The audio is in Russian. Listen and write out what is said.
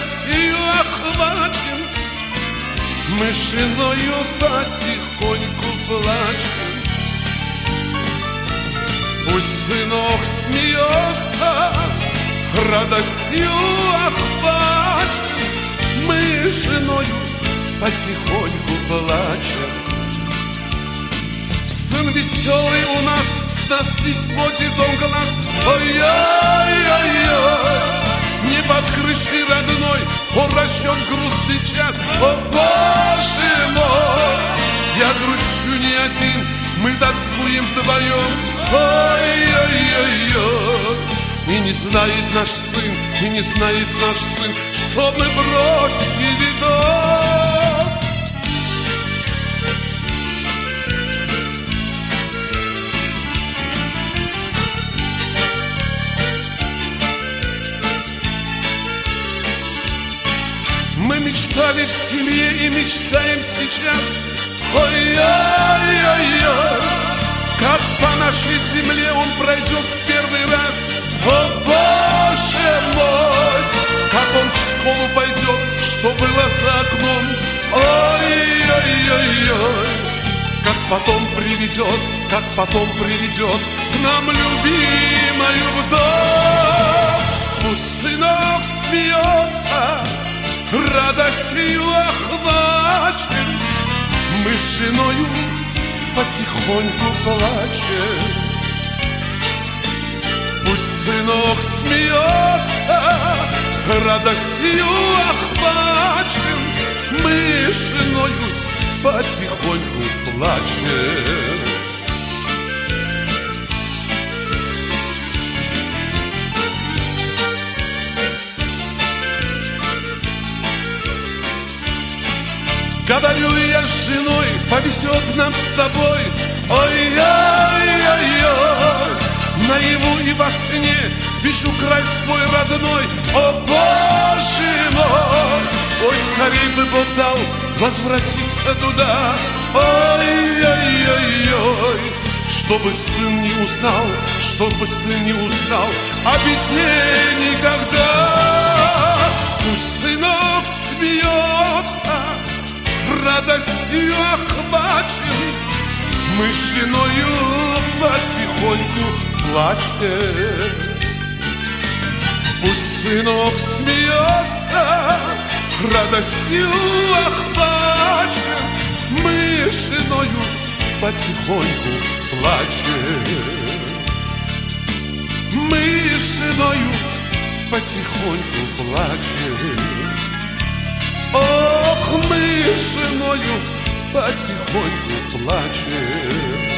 радостью охвачен, мы с женою потихоньку плачем. Пусть сынок смеется, радостью охвачен, мы с женою потихоньку плачем. Сын веселый у нас, с нас не сводит он глаз. Ой-ой-ой-ой, не под крышей родной он рожден грустный час. О, Боже мой, я грущу не один, мы тоскуем вдвоем. Ой-ой-ой-ой, и не знает наш сын, и не знает наш сын, что мы бросили дом. Мы мечтали в семье и мечтаем сейчас. Ой-ой-ой-ой, как по нашей земле он пройдет в первый раз. О, Боже мой, как он в школу пойдет, что было за окном. Ой-ой-ой-ой, как потом приведет к нам любимую в дом. Пусть сынок смеется, радостью охвачен, мы с женою потихоньку плачем. Пусть сынок смеется, радостью охвачен, мы с женою потихоньку плачем. Говорю я с женой, повезет нам с тобой. Ой-ой-ой-ой, наяву и во сне вижу край свой родной. О, Боже мой, ой, скорей бы Бог дал возвратиться туда. Ой-ой-ой-ой, чтобы сын не узнал, о беде никогда. Пусть сынок смеется, радостью охвачен, мы с женою потихоньку плачем. Пусть сынок смеется, радостью охвачен, мы с женою потихоньку плачем. Мы с женою потихоньку плачем. Ох, мы с женою потихоньку плачем.